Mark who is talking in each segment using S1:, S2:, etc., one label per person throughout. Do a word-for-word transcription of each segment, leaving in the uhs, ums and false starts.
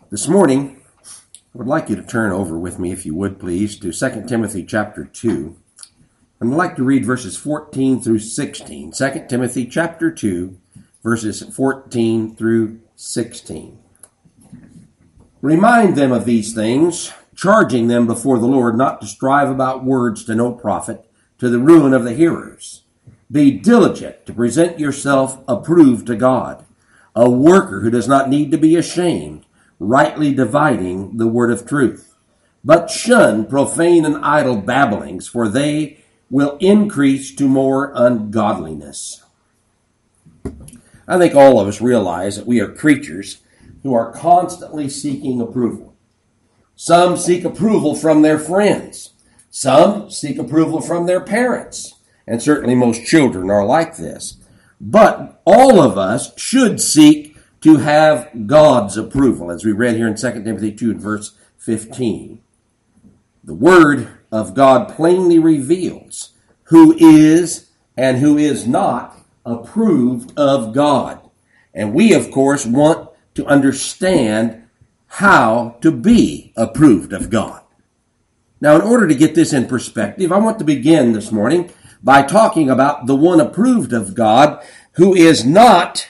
S1: This morning, I would like you to turn over with me, if you would please, to Second Timothy chapter two. And I'd like to read verses fourteen through sixteen. Second Timothy chapter two, verses fourteen through sixteen. Remind them of these things, charging them before the Lord not to strive about words to no profit, to the ruin of the hearers. Be diligent to present yourself approved to God, a worker who does not need to be ashamed, rightly dividing the word of truth. But shun profane and idle babblings, for they will increase to more ungodliness. I think all of us realize that we are creatures who are constantly seeking approval. Some seek approval from their friends. Some seek approval from their parents. And certainly most children are like this. But all of us should seek to have God's approval, as we read here in Second Timothy two and verse fifteen. The Word of God plainly reveals who is and who is not approved of God. And we, of course, want to understand how to be approved of God. Now, in order to get this in perspective, I want to begin this morning by talking about the one approved of God who is not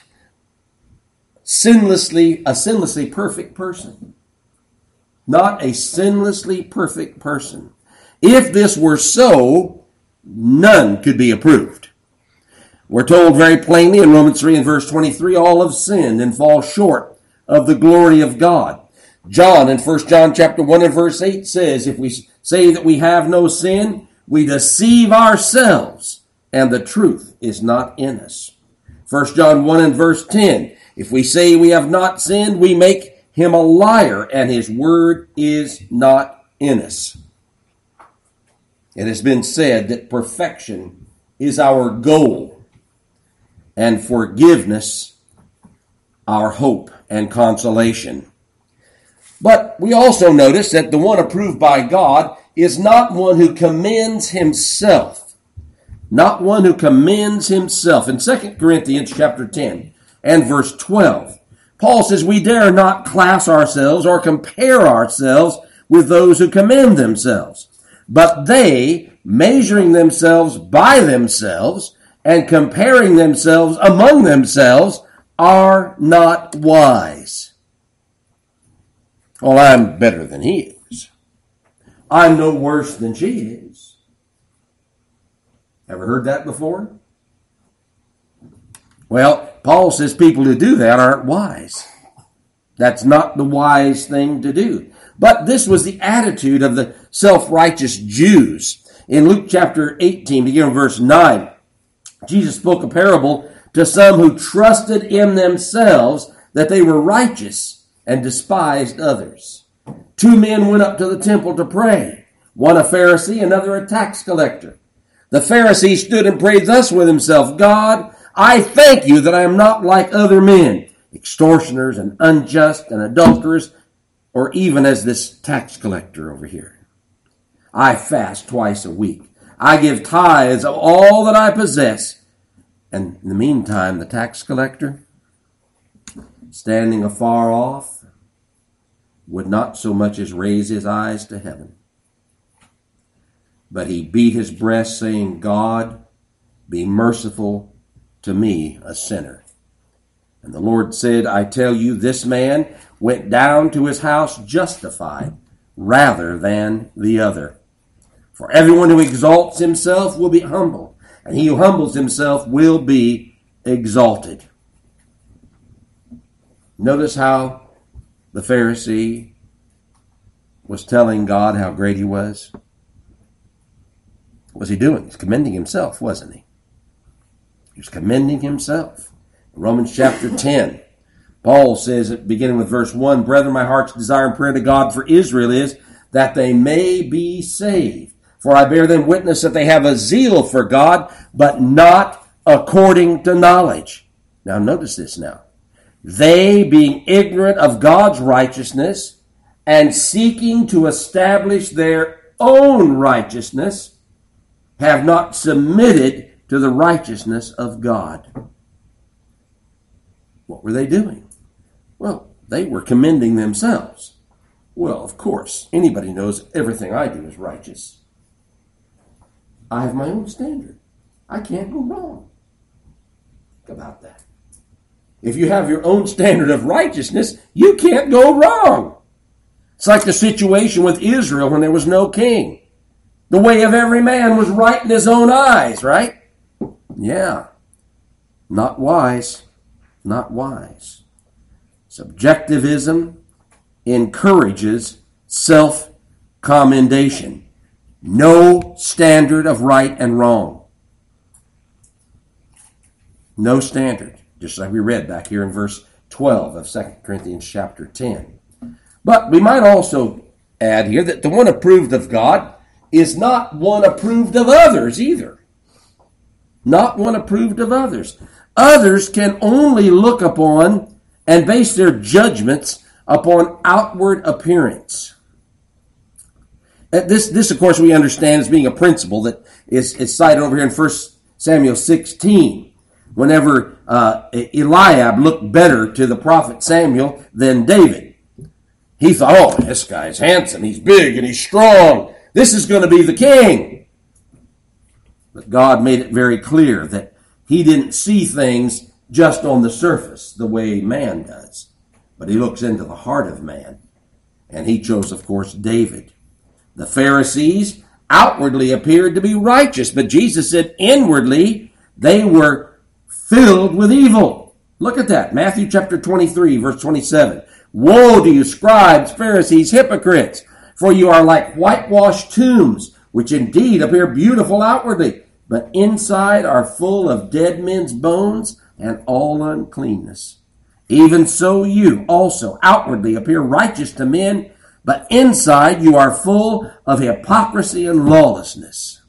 S1: sinlessly, a sinlessly perfect person. Not a sinlessly perfect person. If this were so, none could be approved. We're told very plainly in Romans three and verse twenty-three, all have sinned and fall short of the glory of God. John in First John chapter one and verse eight says, if we say that we have no sin, we deceive ourselves, and the truth is not in us. First John one and verse ten, if we say we have not sinned, we make him a liar, and his word is not in us. It has been said that perfection is our goal, and forgiveness our hope and consolation. But we also notice that the one approved by God is not one who commends himself. Not one who commends himself. In Second Corinthians chapter ten and verse twelve, Paul says, we dare not class ourselves or compare ourselves with those who commend themselves. But they, measuring themselves by themselves and comparing themselves among themselves, are not wise. Well, I'm better than he is. I'm no worse than she is. Ever heard that before? Well, Paul says people who do that aren't wise. That's not the wise thing to do. But this was the attitude of the self-righteous Jews. In Luke chapter eighteen, beginning in verse nine, Jesus spoke a parable to some who trusted in themselves that they were righteous and despised others. Two men went up to the temple to pray, one a Pharisee, another a tax collector. The Pharisee stood and prayed thus with himself, God, I thank you that I am not like other men, extortioners and unjust and adulterers, or even as this tax collector over here. I fast twice a week. I give tithes of all that I possess. And in the meantime, the tax collector, standing afar off, would not so much as raise his eyes to heaven. But he beat his breast, saying, God, be merciful to me, a sinner. And the Lord said, I tell you, this man went down to his house justified rather than the other. For everyone who exalts himself will be humbled, and he who humbles himself will be exalted. Notice how the Pharisee was telling God how great he was. What was he doing? He's commending himself, wasn't he? He was commending himself. In Romans chapter ten, Paul says, beginning with verse one, Brethren, my heart's desire and prayer to God for Israel is that they may be saved. For I bear them witness that they have a zeal for God, but not according to knowledge. Now notice this now. They, being ignorant of God's righteousness and seeking to establish their own righteousness, have not submitted to the righteousness of God. What were they doing? Well, They were commending themselves. Well, of course, anybody knows everything I do is righteous. I have my own standard. I can't go wrong. Think about that. If you have your own standard of righteousness, you can't go wrong. It's like the situation with Israel when there was no king. The way of every man was right in his own eyes, right? Yeah. Not wise. Not wise. Subjectivism encourages self-commendation. No standard of right and wrong. No standard. Just like we read back here in verse twelve of Second Corinthians chapter ten. But we might also add here that the one approved of God is not one approved of others either. Not one approved of others. Others can only look upon and base their judgments upon outward appearance. This, this of course, we understand as being a principle that is, is cited over here in First Samuel sixteen. Whenever uh, Eliab looked better to the prophet Samuel than David. He thought, oh, this guy's handsome, he's big, and he's strong. This is going to be the king. But God made it very clear that he didn't see things just on the surface the way man does. But he looks into the heart of man. And he chose, of course, David. The Pharisees outwardly appeared to be righteous, but Jesus said inwardly they were filled with evil. Look at that. Matthew chapter twenty-three, verse twenty-seven. Woe to you, scribes, Pharisees, hypocrites, for you are like whitewashed tombs, which indeed appear beautiful outwardly, but inside are full of dead men's bones and all uncleanness. Even so you also outwardly appear righteous to men, but inside you are full of hypocrisy and lawlessness.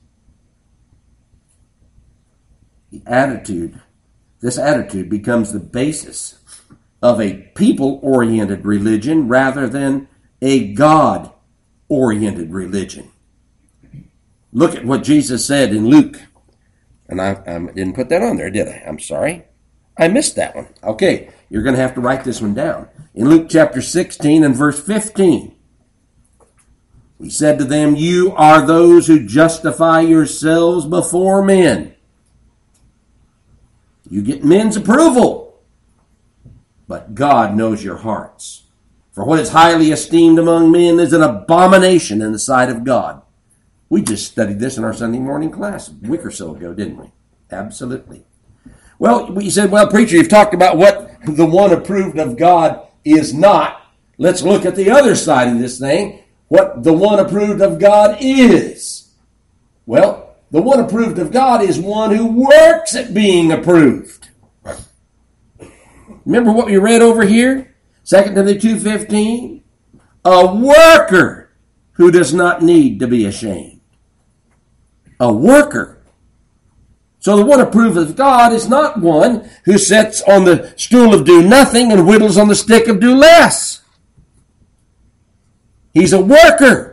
S1: The attitude This attitude becomes the basis of a people-oriented religion rather than a God-oriented religion. Look at what Jesus said in Luke. And I, I didn't put that on there, did I? I'm sorry. I missed that one. Okay, you're going to have to write this one down. In Luke chapter sixteen and verse fifteen, he said to them, you are those who justify yourselves before men. You get men's approval, but God knows your hearts. For what is highly esteemed among men is an abomination in the sight of God. We just studied this in our Sunday morning class a week or so ago, didn't we? Absolutely. Well, we said, well, preacher, you've talked about what the one approved of God is not. Let's look at the other side of this thing, what the one approved of God is. Well, the one approved of God is one who works at being approved. Remember what we read over here? Second Timothy two fifteen. A worker who does not need to be ashamed. A worker. So the one approved of God is not one who sits on the stool of do nothing and whittles on the stick of do less. He's a worker.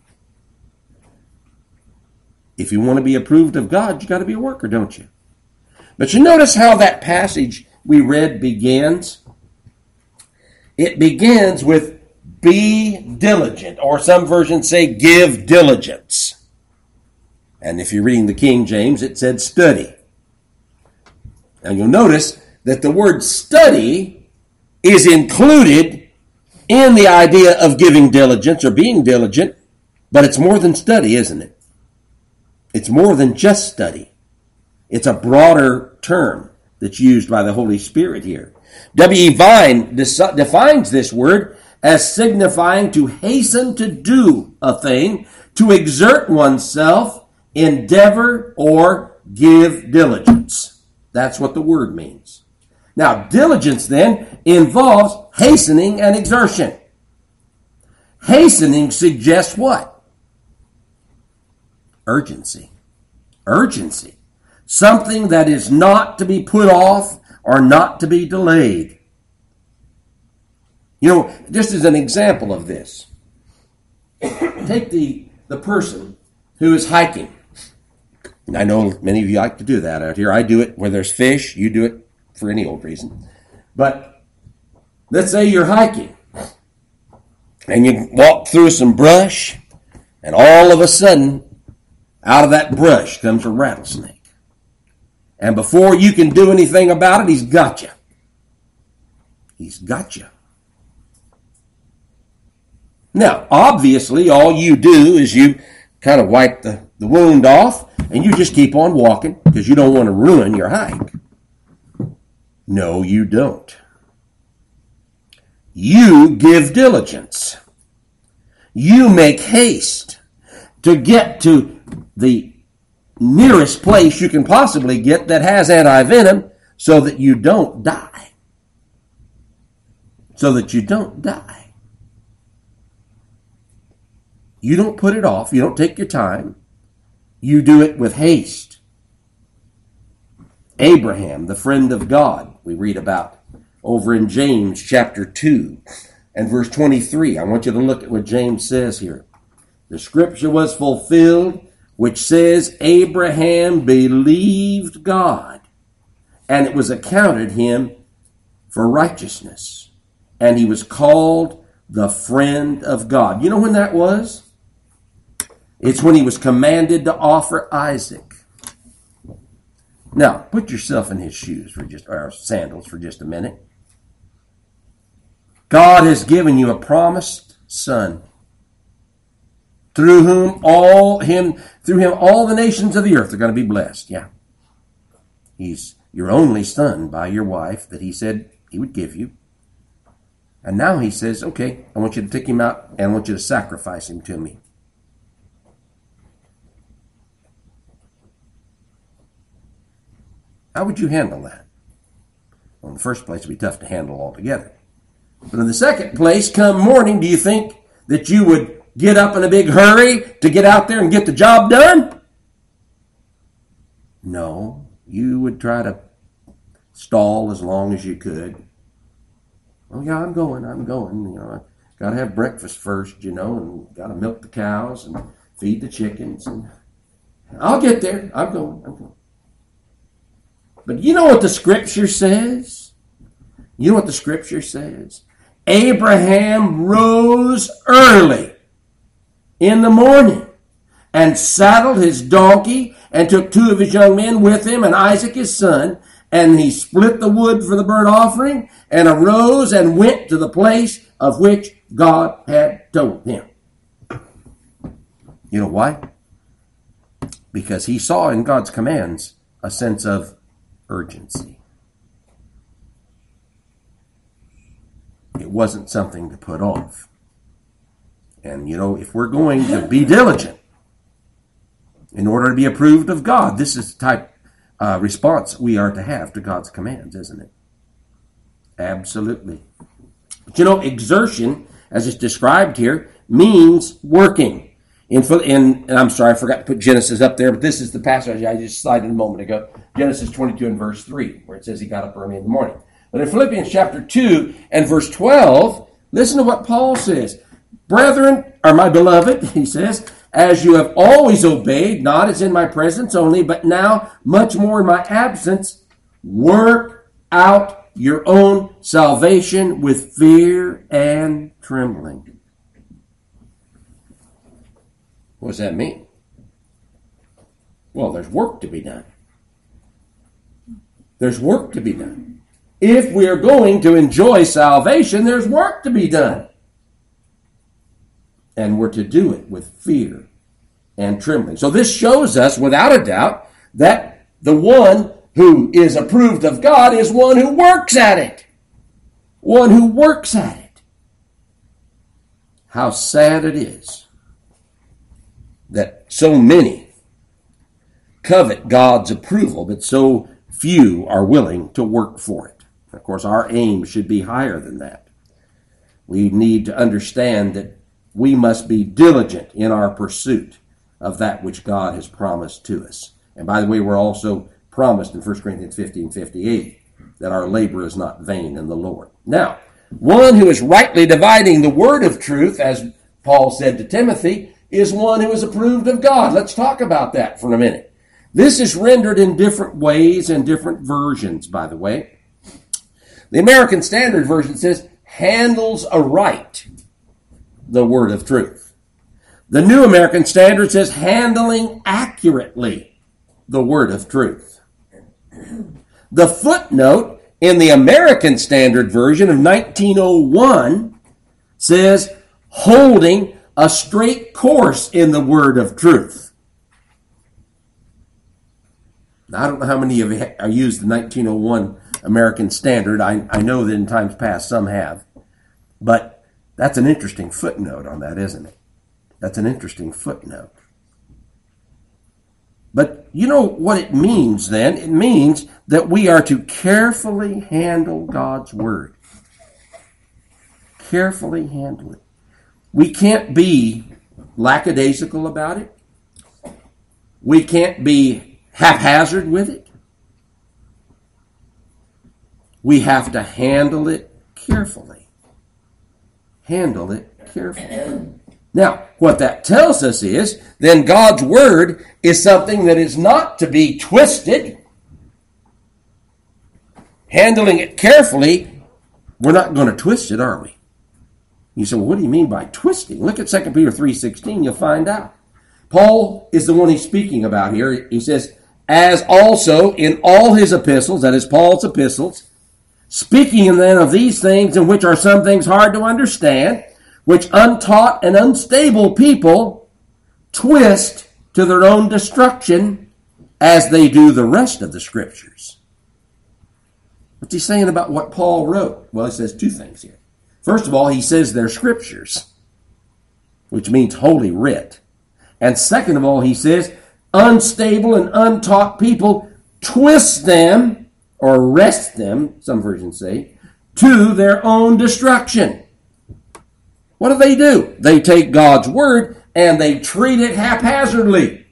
S1: If you want to be approved of God, you got to be a worker, don't you? But you notice how that passage we read begins? It begins with be diligent, or some versions say give diligence. And if you're reading the King James, it said study. And you'll notice that the word study is included in the idea of giving diligence or being diligent, but it's more than study, isn't it? It's more than just study. It's a broader term that's used by the Holy Spirit here. W E Vine defines this word as signifying to hasten to do a thing, to exert oneself, endeavor, or give diligence. That's what the word means. Now, diligence then involves hastening and exertion. Hastening suggests what? Urgency. Urgency. Something that is not to be put off or not to be delayed. You know, just as an example of this, take the, the person who is hiking. And I know many of you like to do that out here. I do it where there's fish. You do it for any old reason. But Let's say you're hiking and you walk through some brush, and all of a sudden, out of that brush comes a rattlesnake. And before you can do anything about it, he's got you. He's got you. Now, obviously, all you do is you kind of wipe the, the wound off, and you just keep on walking because you don't want to ruin your hike. No, you don't. You give diligence. You make haste to get to the nearest place you can possibly get that has anti-venom so that you don't die. So that you don't die. You don't put it off. You don't take your time. You do it with haste. Abraham, the friend of God, we read about over in James chapter two and verse twenty-three. I want you to look at what James says here. The scripture was fulfilled, which says, Abraham believed God, and it was accounted him for righteousness. And he was called the friend of God. You know when that was? It's when he was commanded to offer Isaac. Now, put yourself in his shoes for just, or sandals for just a minute. God has given you a promised son, through whom all him, through him all the nations of the earth are going to be blessed. Yeah, he's your only son by your wife that he said he would give you, and now he says, "Okay, I want you to take him out and I want you to sacrifice him to me." How would you handle that? Well, in the first place, it would be tough to handle altogether. But in the second place, come morning, do you think that you would get up in a big hurry to get out there and get the job done? No, you would try to stall as long as you could. Oh yeah, I'm going, I'm going. You know, I got to have breakfast first, you know, and got to milk the cows and feed the chickens. And I'll get there. I'm going, I'm going. But you know what the scripture says? You know what the scripture says? Abraham rose early in the morning and saddled his donkey and took two of his young men with him and Isaac his son, and he split the wood for the burnt offering and arose and went to the place of which God had told him. You know why? Because he saw in God's commands a sense of urgency. It wasn't something to put off. And, you know, if we're going to be diligent in order to be approved of God, this is the type of uh, response we are to have to God's commands, isn't it? Absolutely. But, you know, exertion, as it's described here, means working. In, in, and I'm sorry, I forgot to put Genesis up there, but this is the passage I just cited a moment ago. Genesis twenty-two and verse three, where it says he got up early in the morning. But in Philippians chapter two and verse twelve, listen to what Paul says. Brethren, or my beloved, he says, as you have always obeyed, not as in my presence only, but now much more in my absence, work out your own salvation with fear and trembling. What does that mean? Well, there's work to be done. There's work to be done. If we are going to enjoy salvation, there's work to be done. And we're to do it with fear and trembling. So this shows us, without a doubt, that the one who is approved of God is one who works at it. One who works at it. How sad it is that so many covet God's approval, but so few are willing to work for it. Of course, our aim should be higher than that. We need to understand that we must be diligent in our pursuit of that which God has promised to us. And by the way, we're also promised in First Corinthians fifteen fifty-eight that our labor is not vain in the Lord. Now, one who is rightly dividing the word of truth, as Paul said to Timothy, is one who is approved of God. Let's talk about that for a minute. This is rendered in different ways and different versions, by the way. The American Standard Version says, handles aright the word of truth. The New American Standard says handling accurately the word of truth. The footnote in the American Standard Version of nineteen oh one says holding a straight course in the word of truth. Now, I don't know how many of you have used the nineteen oh one American Standard. I, I know that in times past some have. But that's an interesting footnote on that, isn't it? That's an interesting footnote. But you know what it means then? It means that we are to carefully handle God's word. Carefully handle it. We can't be lackadaisical about it. We can't be haphazard with it. We have to handle it carefully. Handle it carefully. Now, what that tells us is, then God's word is something that is not to be twisted. Handling it carefully, we're not going to twist it, are we? You say, well, what do you mean by twisting? Look at Second Peter three sixteen, you'll find out. Paul is the one he's speaking about here. He says, as also in all his epistles, that is Paul's epistles, speaking then of these things in which are some things hard to understand, which untaught and unstable people twist to their own destruction as they do the rest of the Scriptures. What's he saying about what Paul wrote? Well, he says two things here. First of all, he says they're Scriptures, which means holy writ. And second of all, he says unstable and untaught people twist them, or wrest them, some versions say, to their own destruction. What do they do? They take God's word and they treat it haphazardly.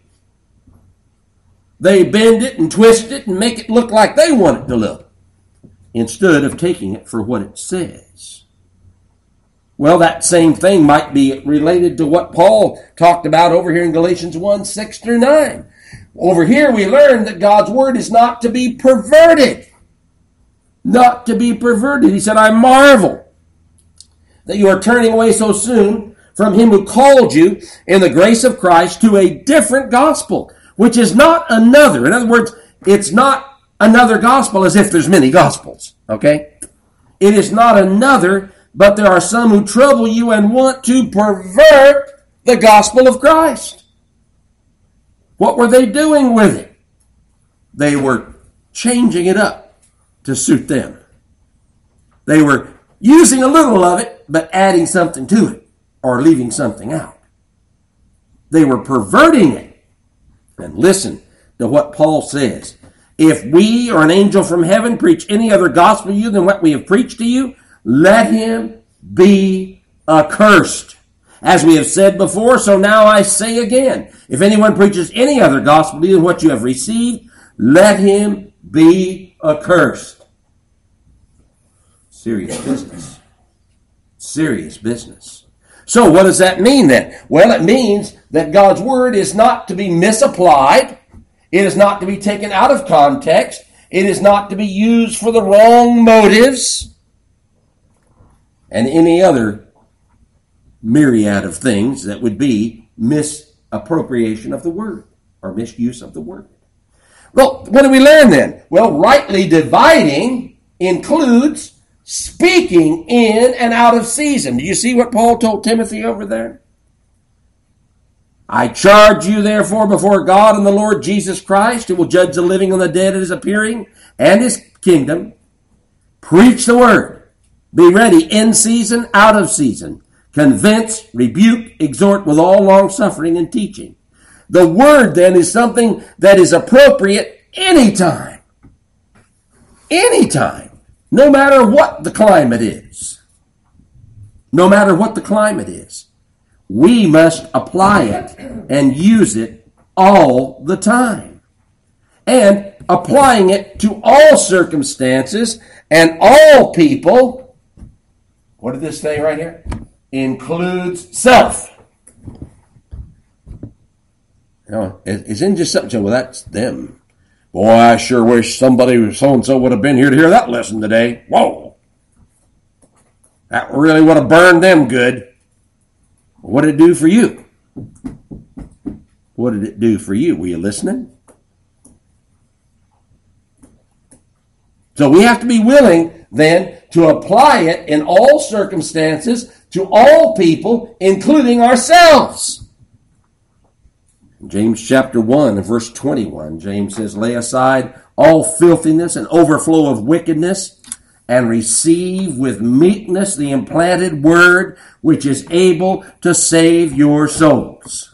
S1: They bend it and twist it and make it look like they want it to look, instead of taking it for what it says. Well, that same thing might be related to what Paul talked about over here in Galatians one, six through nine. Over here we learn that God's word is not to be perverted. Not to be perverted. He said, I marvel that you are turning away so soon from him who called you in the grace of Christ to a different gospel, which is not another. In other words, it's not another gospel as if there's many gospels, okay? It is not another, but there are some who trouble you and want to pervert the gospel of Christ. What were they doing with it? They were changing it up to suit them. They were using a little of it, but adding something to it, or leaving something out. They were perverting it. And listen to what Paul says. If we or an angel from heaven preach any other gospel to you than what we have preached to you, let him be accursed. As we have said before, so now I say again, if anyone preaches any other gospel to you than what you have received, let him be accursed. Serious business. Serious business. So what does that mean then? Well, it means that God's word is not to be misapplied. It is not to be taken out of context. It is not to be used for the wrong motives and any other myriad of things that would be misappropriation of the word or misuse of the word. Well, what do we learn then? Well, rightly dividing includes speaking in and out of season. Do you see what Paul told Timothy over there? I charge you therefore before God and the Lord Jesus Christ, who will judge the living and the dead at his appearing and his kingdom. Preach the word. Be ready in season, out of season. Convince, rebuke, exhort with all long suffering and teaching. The word then is something that is appropriate anytime. Anytime. No matter what the climate is. No matter what the climate is. We must apply it and use it all the time. And applying it to all circumstances and all people. What did this say right here? Includes self. You know, it isn't just something, well, that's them. Boy, I sure wish somebody, so-and-so would have been here to hear that lesson today. Whoa. That really would have burned them good. What did it do for you? What did it do for you? Were you listening? So we have to be willing then to apply it in all circumstances to all people, including ourselves. James chapter one and verse twenty-one, James says, lay aside all filthiness and overflow of wickedness, and receive with meekness the implanted word, which is able to save your souls.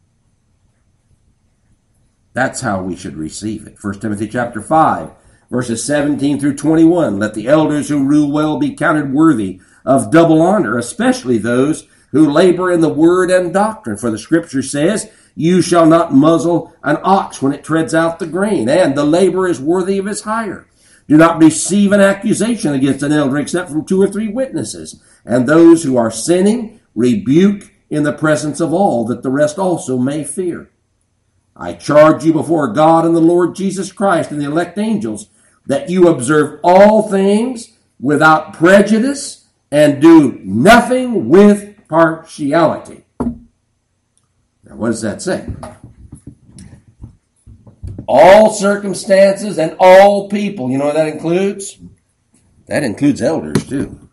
S1: That's how we should receive it. First Timothy chapter five, verses seventeen through twenty-one. Let the elders who rule well be counted worthy of double honor, especially those who labor in the word and doctrine. For the scripture says, you shall not muzzle an ox when it treads out the grain, and the labor is worthy of his hire. Do not receive an accusation against an elder except from two or three witnesses. And those who are sinning, rebuke in the presence of all, that the rest also may fear. I charge you before God and the Lord Jesus Christ and the elect angels, that you observe all things without prejudice and do nothing with partiality. Now, what does that say? All circumstances and all people. You know what that includes? That includes elders too.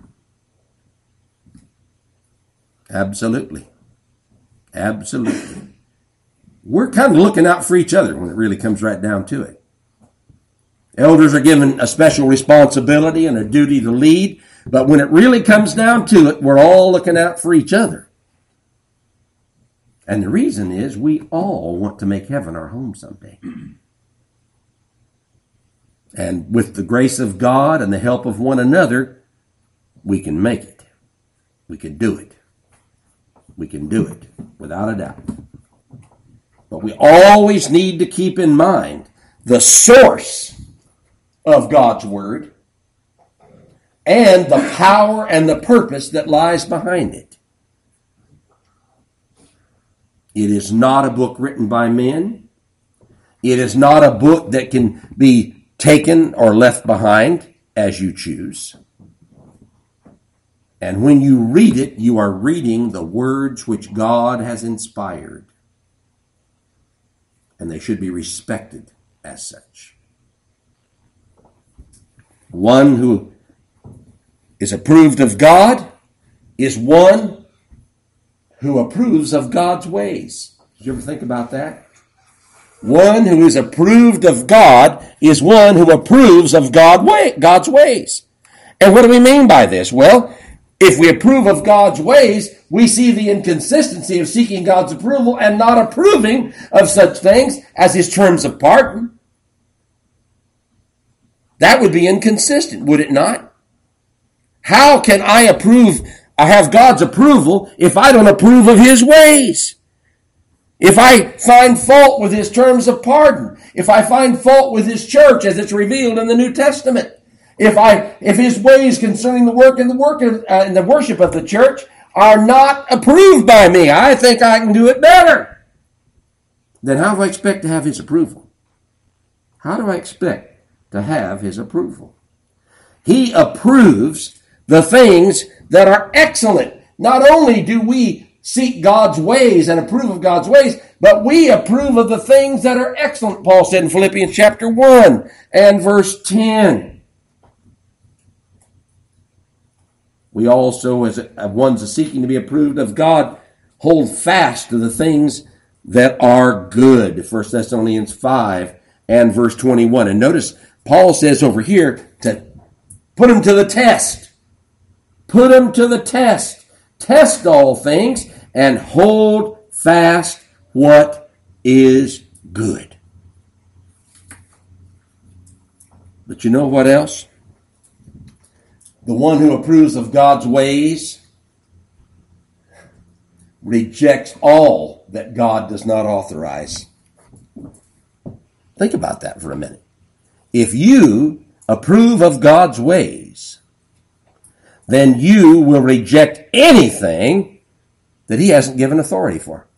S1: Absolutely. Absolutely. We're kind of looking out for each other when it really comes right down to it. Elders are given a special responsibility and a duty to lead, but when it really comes down to it, we're all looking out for each other. And the reason is we all want to make heaven our home someday. And with the grace of God and the help of one another, we can make it. We can do it. We can do it, without a doubt. But we always need to keep in mind the source of God's word and the power and the purpose that lies behind it. It is not a book written by men. It is not a book that can be taken or left behind as you choose. And when you read it, you are reading the words which God has inspired. And they should be respected as such. One who is approved of God is one who approves of God's ways. Did you ever think about that? One who is approved of God is one who approves of God way, God's ways. And what do we mean by this? Well, if we approve of God's ways, we see the inconsistency of seeking God's approval and not approving of such things as his terms of pardon. That would be inconsistent, would it not? How can I approve, I have God's approval if I don't approve of his ways? If I find fault with his terms of pardon, if I find fault with his church as it's revealed in the New Testament, if I, if his ways concerning the work and the work of, uh, and the worship of the church are not approved by me, I think I can do it better, then how do I expect to have his approval? How do I expect to have his approval? He approves the things that are excellent. Not only do we seek God's ways and approve of God's ways, but we approve of the things that are excellent, Paul said in Philippians chapter one and verse ten. We also, as ones seeking to be approved of God, hold fast to the things that are good. First Thessalonians five and verse twenty-one. And notice, Paul says over here to put them to the test. Put them to the test. Test all things and hold fast what is good. But you know what else? The one who approves of God's ways rejects all that God does not authorize. Think about that for a minute. If you approve of God's ways, then you will reject anything that he hasn't given authority for.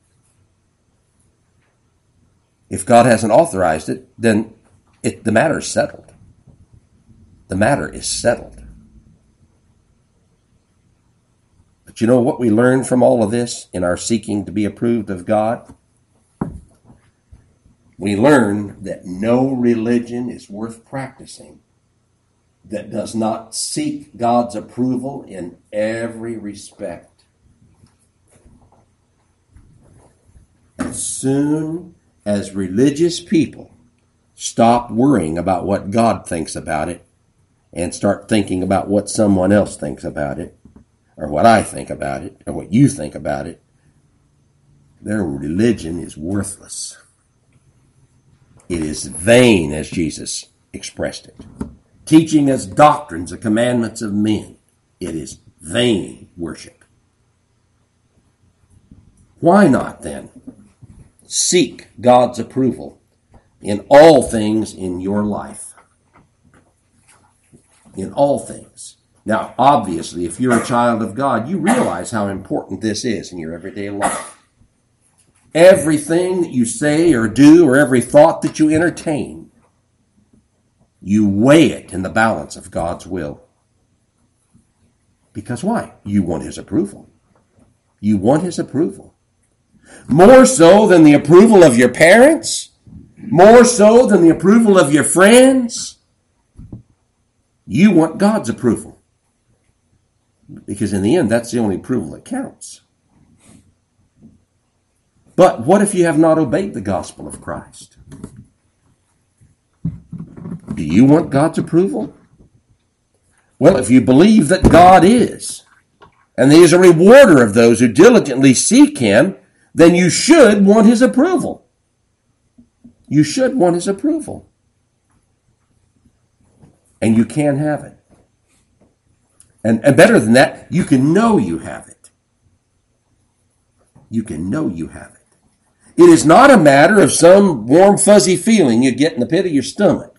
S1: If God hasn't authorized it, then it, the matter is settled. The matter is settled. But you know what we learn from all of this in our seeking to be approved of God? We learn that no religion is worth practicing that does not seek God's approval in every respect. As soon as religious people stop worrying about what God thinks about it and start thinking about what someone else thinks about it, or what I think about it, or what you think about it, their religion is worthless. It is vain, as Jesus expressed it. Teaching us doctrines, the commandments of men. It is vain worship. Why not, then, seek God's approval in all things in your life? In all things. Now, obviously, if you're a child of God, you realize how important this is in your everyday life. Everything that you say or do, or every thought that you entertain, you weigh it in the balance of God's will. Because why? You want His approval. You want His approval. More so than the approval of your parents, more so than the approval of your friends, you want God's approval. Because in the end, that's the only approval that counts. But what if you have not obeyed the gospel of Christ? Do you want God's approval? Well, if you believe that God is, and that He is a rewarder of those who diligently seek Him, then you should want His approval. You should want His approval. And you can have it. And, and better than that, you can know you have it. You can know you have it. It is not a matter of some warm, fuzzy feeling you get in the pit of your stomach.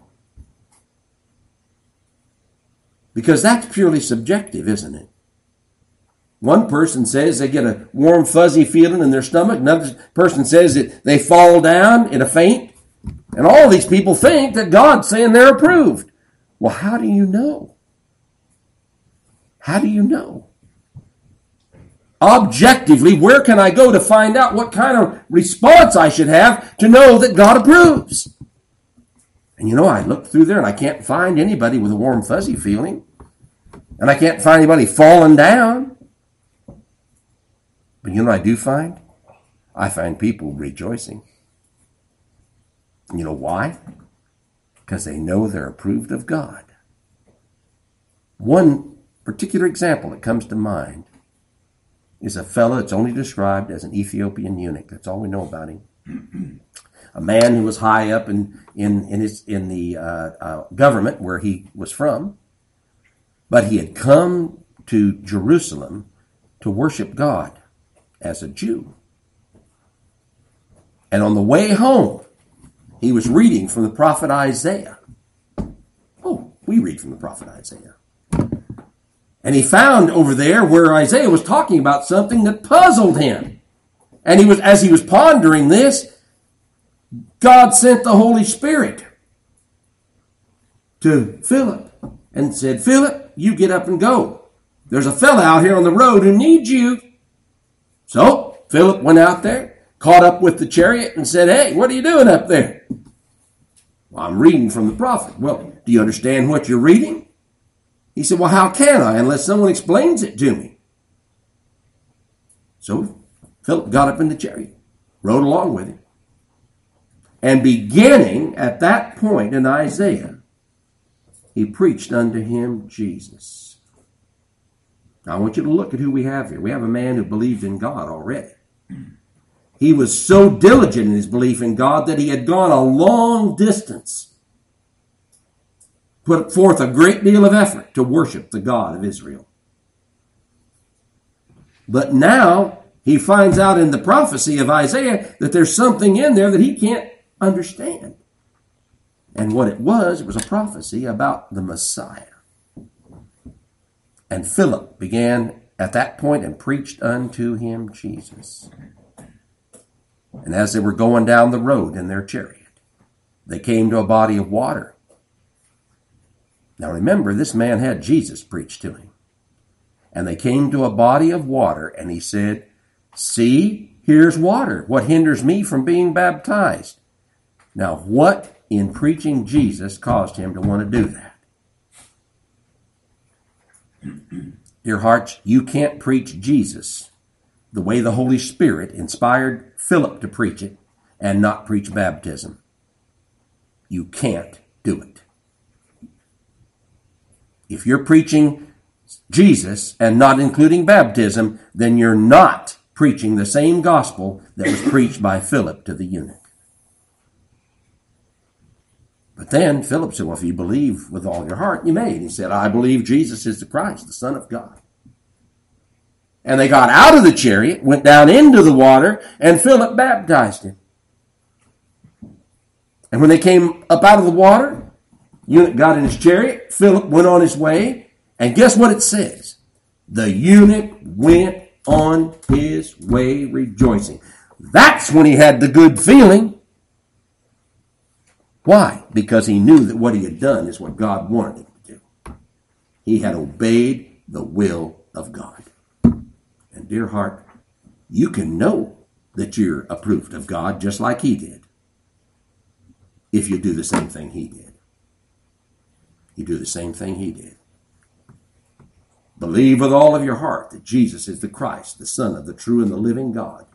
S1: Because that's purely subjective, isn't it? One person says they get a warm, fuzzy feeling in their stomach. Another person says that they fall down in a faint. And all these people think that God's saying they're approved. Well, how do you know? How do you know? Objectively, where can I go to find out what kind of response I should have to know that God approves? And you know, I look through there and I can't find anybody with a warm, fuzzy feeling. And I can't find anybody falling down. But you know what I do find? I find people rejoicing. And you know why? Because they know they're approved of God. One particular example that comes to mind is a fellow that's only described as an Ethiopian eunuch. That's all we know about him. A man who was high up in in in his in the uh, uh, government where he was from, but he had come to Jerusalem to worship God as a Jew. And on the way home, he was reading from the prophet Isaiah. Oh, we read from the prophet Isaiah. And he found over there where Isaiah was talking about something that puzzled him. And he was, as he was pondering this, God sent the Holy Spirit to Philip and said, Philip, you get up and go. There's a fella out here on the road who needs you. So Philip went out there, caught up with the chariot and said, hey, what are you doing up there? Well, I'm reading from the prophet. Well, do you understand what you're reading? He said, well, how can I unless someone explains it to me? So Philip got up in the chariot, rode along with him. And beginning at that point in Isaiah, he preached unto him Jesus. Now I want you to look at who we have here. We have a man who believed in God already. He was so diligent in his belief in God that he had gone a long distance, put forth a great deal of effort to worship the God of Israel. But now he finds out in the prophecy of Isaiah that there's something in there that he can't understand. And what it was, it was a prophecy about the Messiah. And Philip began at that point and preached unto him Jesus. And as they were going down the road in their chariot, they came to a body of water. Now remember, this man had Jesus preached to him. And they came to a body of water, and he said, "See, here's water. What hinders me from being baptized?" Now, what in preaching Jesus caused him to want to do that? Dear hearts, you can't preach Jesus the way the Holy Spirit inspired Philip to preach it and not preach baptism. You can't do it. If you're preaching Jesus and not including baptism, then you're not preaching the same gospel that was preached by Philip to the eunuch. But then Philip said, "Well, if you believe with all your heart, you may." And he said, "I believe Jesus is the Christ, the Son of God." And they got out of the chariot, went down into the water, and Philip baptized him. And when they came up out of the water, eunuch got in his chariot, Philip went on his way, and guess what it says? The eunuch went on his way rejoicing. That's when he had the good feeling. Why? Because he knew that what he had done is what God wanted him to do. He had obeyed the will of God. And dear heart, you can know that you're approved of God just like he did if you do the same thing he did. You do the same thing he did. Believe with all of your heart that Jesus is the Christ, the Son of the true and the living God.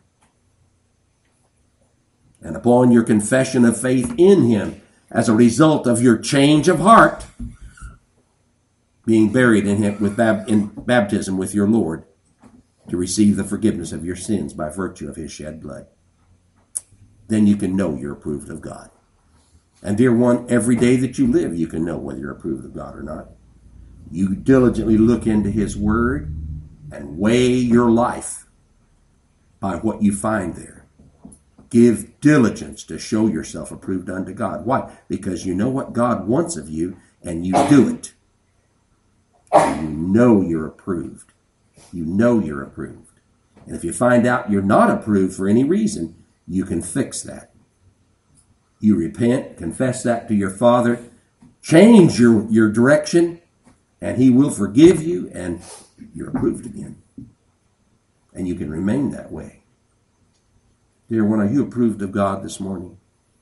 S1: And upon your confession of faith in him, as a result of your change of heart, being buried in him with bab- in baptism with your Lord, to receive the forgiveness of your sins by virtue of his shed blood, then you can know you're approved of God. And dear one, every day that you live, you can know whether you're approved of God or not. You diligently look into his word and weigh your life by what you find there. Give diligence to show yourself approved unto God. Why? Because you know what God wants of you, and you do it. And you know you're approved. You know you're approved. And if you find out you're not approved for any reason, you can fix that. You repent, confess that to your Father, change your, your direction, and he will forgive you, and you're approved again. And you can remain that way. Dear one, are you approved of God this morning?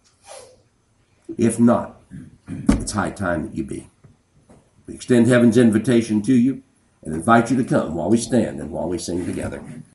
S1: If not, it's high time that you be. We extend heaven's invitation to you and invite you to come while we stand and while we sing together.